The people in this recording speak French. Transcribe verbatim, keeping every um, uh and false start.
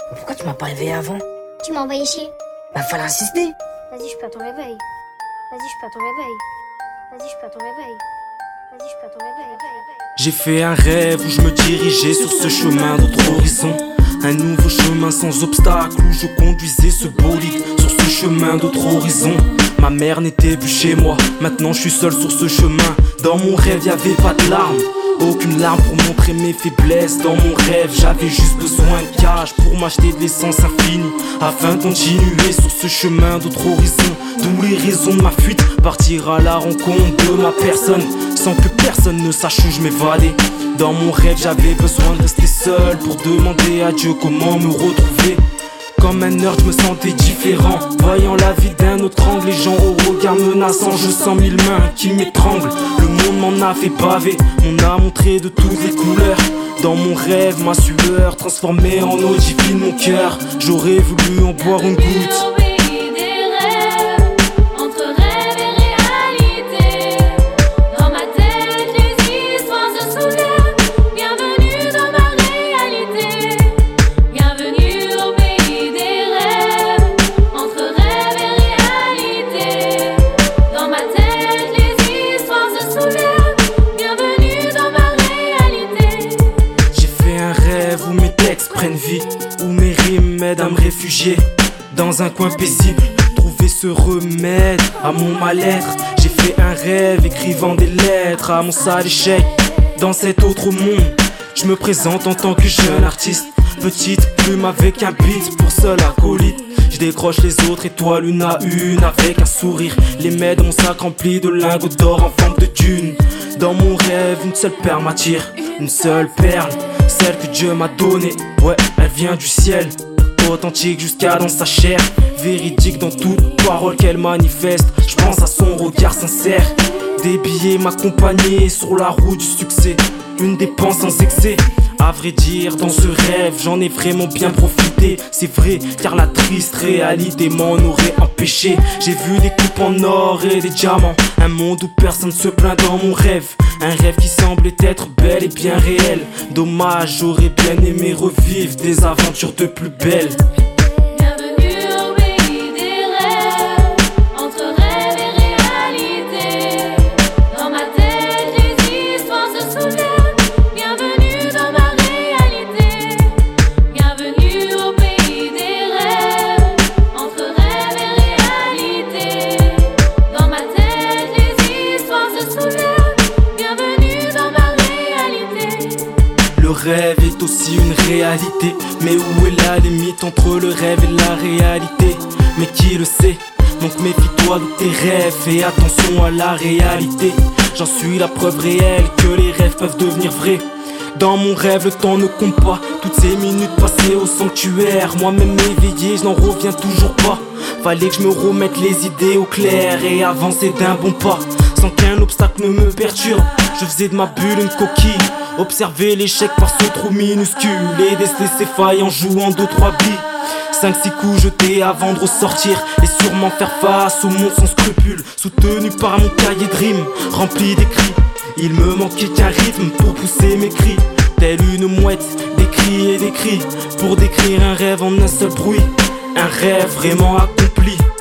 Pourquoi tu m'as pas réveillé avant? Tu m'as envoyé chier. Bah fallait insister. Vas-y, je perds ton réveil. Vas-y, je perds ton réveil. Vas-y, je perds ton réveil. Vas-y, je perds ton réveil. J'ai fait un rêve où je me dirigeais sur ce chemin d'autre horizon. Un nouveau chemin sans obstacle où je conduisais ce bolide sur ce chemin d'autre horizon. Ma mère n'était plus chez moi, maintenant je suis seul sur ce chemin. Dans mon rêve y'avait pas de larmes, aucune larme pour montrer mes faiblesses. Dans mon rêve j'avais juste besoin de cash pour m'acheter de l'essence infinie, afin de continuer sur ce chemin d'autre horizon. D'où les raisons de ma fuite, partir à la rencontre de ma personne, sans que personne ne sache où je m'évadais. Dans mon rêve j'avais besoin de rester seul pour demander à Dieu comment me retrouver. Comme un nerd je me sentais différent, voyant la vie d'un autre angle. Les gens au regard menaçant, je sens mille mains qui m'étranglent. Le monde m'en a fait baver, on a montré de toutes les couleurs. Dans mon rêve ma sueur transformée en eau divine mon cœur. J'aurais voulu en boire une goutte. Où mes textes prennent vie, où mes rimes m'aident à me réfugier dans un coin paisible, trouver ce remède à mon mal-être. J'ai fait un rêve écrivant des lettres à mon sale échec. Dans cet autre monde, je me présente en tant que jeune artiste, petite plume avec un beat pour seul acolyte. Je décroche les autres étoiles une à une avec un sourire. Les mets de mon sac rempli de lingots d'or en forme de dune. Dans mon rêve, une seule perle m'attire, une seule perle, celle que Dieu m'a donnée. Ouais, elle vient du ciel, authentique jusqu'à dans sa chair, véridique dans toute parole qu'elle manifeste. Je pense à son regard sincère. Des billets m'accompagner sur la route du succès, une dépense sans excès. À vrai dire, dans ce rêve, j'en ai vraiment bien profité. C'est vrai, car la triste réalité m'en aurait empêché. J'ai vu des coupes en or et des diamants, un monde où personne se plaint dans mon rêve. Un rêve qui semblait être bel et bien réel. Dommage, j'aurais bien aimé revivre des aventures de plus belles. Le rêve est aussi une réalité, mais où est la limite entre le rêve et la réalité? Mais qui le sait? Donc méfie-toi de tes rêves, fais attention à la réalité. J'en suis la preuve réelle que les rêves peuvent devenir vrais. Dans mon rêve le temps ne compte pas, toutes ces minutes passées au sanctuaire. Moi-même éveillé, je n'en reviens toujours pas. Fallait que je me remette les idées au clair et avancer d'un bon pas, sans qu'un obstacle ne me perturbe. Je faisais de ma bulle une coquille, observer l'échec par ce trou minuscule et déceler ses failles en jouant deux trois billes. cinq six coups jetés avant de ressortir et sûrement faire face au monde sans scrupule. Soutenu par mon cahier de rimes rempli d'écrits, il me manquait qu'un rythme pour pousser mes cris. Telle une mouette, des cris et des cris pour décrire un rêve en un seul bruit. Un rêve vraiment accompli.